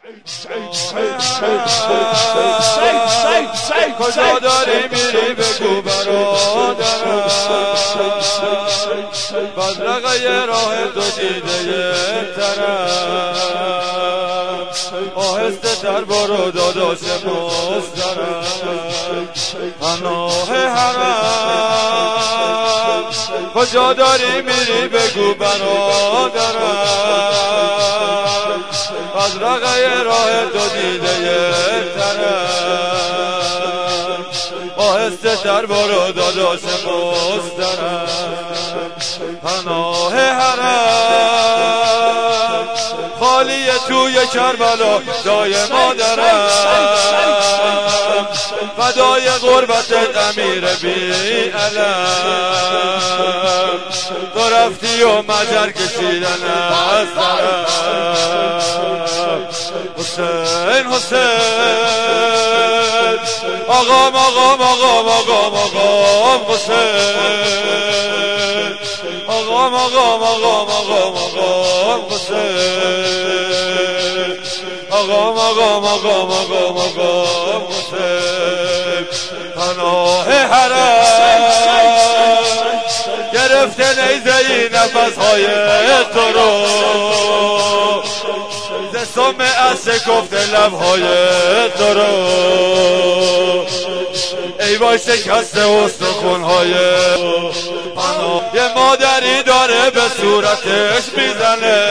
کجا داری میری بگو برادرم، بدرقه راه دو دیده طرف، آهسته تر برو داداش مسترم، پناه حرم. کجا داری میری بگو برادرم، بدرقه راه دو دیده طرف، آهسته تر برو داداش مسترم، پناه حرم. خالیه توی کربلا جای مادرم، فدای غربتت امیر بی علم، تو رفتی و مجر کشیدن از سرم. حسین حسین آقام آقام آقام آقام آقام حسین، آقام آقام آقام آقام آقام حسین، آقام آقام آقام آقام آقام حسین، پناه حرم. گرفته نیزه ای نفسهای تو رو، ز سم از شکفته لبهای تو رو، ای وای شکسته استخونهای. یه مادری داره به صورتش میزنه،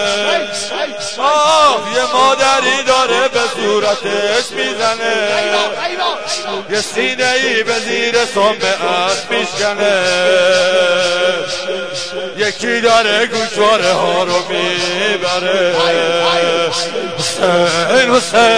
آه یه مادری داره به صورتش میزنه، یه سینه ای به زیر سنبه‌اش میشکنه، یکی داره گوشواره ها رو میبره. حسین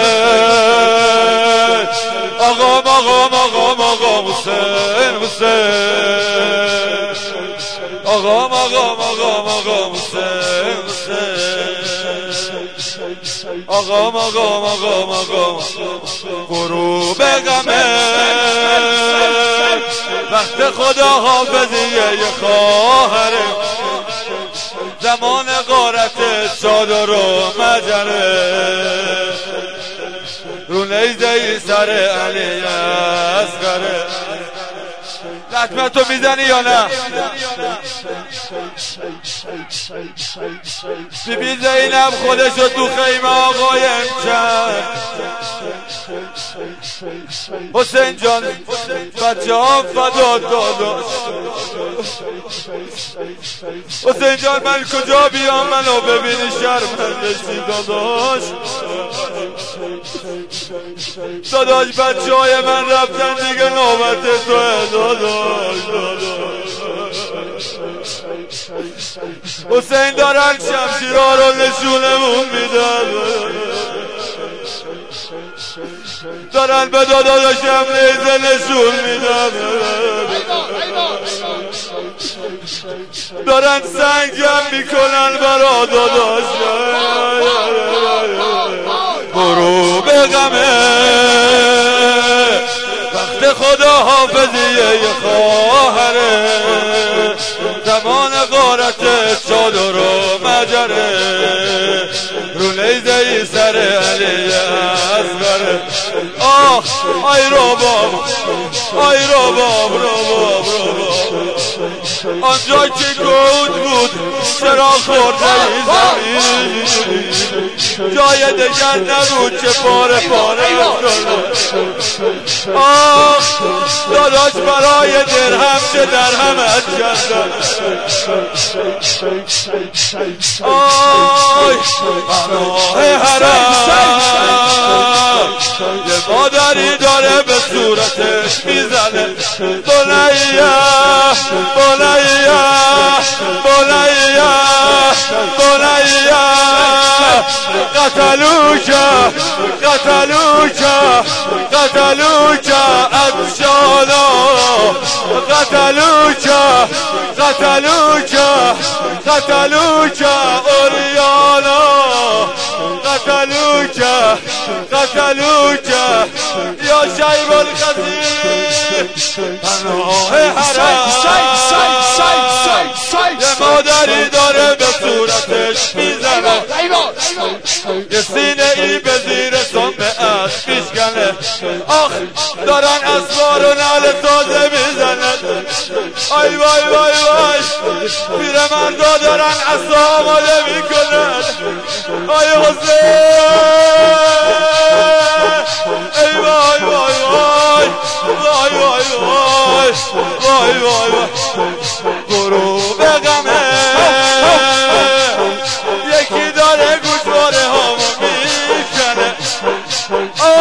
حسین آقام آقام آقام آقام حسین حسین، آقام آقام آقام آقام حسین حسین، آقام آقام آقام آقام. غروب غمه وقت خدا حافظیه یه خواهره، زمان غارت چادر و مجره، رو نیزه ای سر علی اصغره. لطمه تو میزنی یا نه؟ بی زینب خودشو تو خیمه آقایم کرد. حسین جان بچه هم فدا داداش، حسین جان من کجا بیام منو ببینی شرمندشی داداش، داداش بچه های من رفتن دیگه نوبت توه داداش. حسین دارن شمشیرها رو نشونمون میدن، دارن به داداشم نیزه نشون میدن، دارن سنگ جمع میکنن برا داداشم. غروب غمه وقت خدا حافظیه یه خواهره، زمان غارت چادر و مجره، رو نیزه ای سر علی اصغره. آه آی رباب آی رباب رباب رباب، آنجا که گود بود چرا خورده ای زمین، جای دگر نبود که پاره پاره افتاده. آه داداش برای درهم چه درهمت کردن. آی پناه حرم، یه مادری داره به صورتش میزنه. بنیه بنیه بنیه بنیه قتلوک قتلوک قتلوک افشانا، قتلوک قتلوک قتلوک اوریانا، قتلوک قتلوک یا شیب القدیر. پناه حرم یه مادری داره به صورتش میزنه، یه سینه ای به آخ دارن اسوار و نعل تازه میزنن. آی وای وای وای پیرمردا دارن عصا آماده میکنن. آی حسین ای وای وای وای وای وای وای وای وای وای غروب غمه یکی داره گوشواره هامو میشنه.